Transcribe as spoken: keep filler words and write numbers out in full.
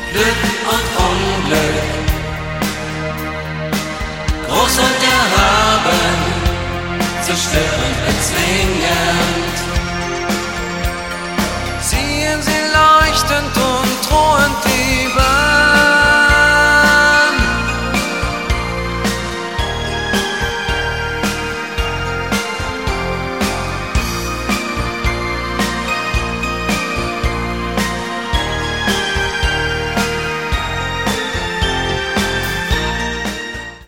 Glück und Unglück, groß und erhaben, zerstörend, bezwingend. Sehen sie leuchtend und drohend